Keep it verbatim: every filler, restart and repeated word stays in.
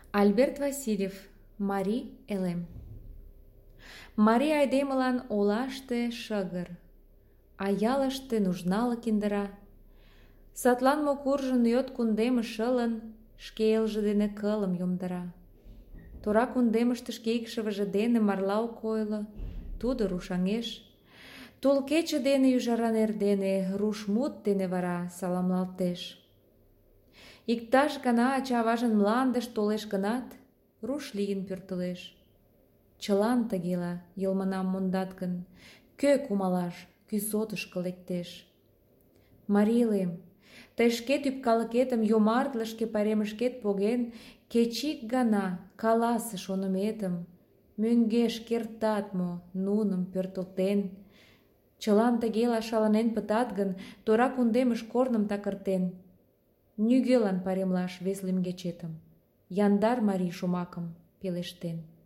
Альберт Васильев, марий элем. Марий айдемылан олаште шыгыр, а ялыште нужналык индыра. Садлан мо куржын йот кундемыш шылын, шке элже дене кылым йомдара. Тора кундемыште шке икшывыже дене марла ок ойло, тудо рушаҥеш. Тул кече дене ӱжаран эрдене руш мут дене вара саламлалтеш. Иктаж гана ача-аважын мландыш толеш гынат, руш лийын пӧртылеш. Чылан тыгела йылмынам мондат гын, кӧ кумалаш кӱсотышко лектеш? Марий элем, тый шке тӱпкалыкетым йомартле пайремышкет поген, кеч ик гана каласе шоныметым, мӧҥгеш кертат мо нуным пӧртылтен? Чылан тыгела шаланен пытат гын, тора кундемыш корным такыртен, нигӧлан пайремлаш вес лӱмгечетым, яндар марий шомакым пелештен.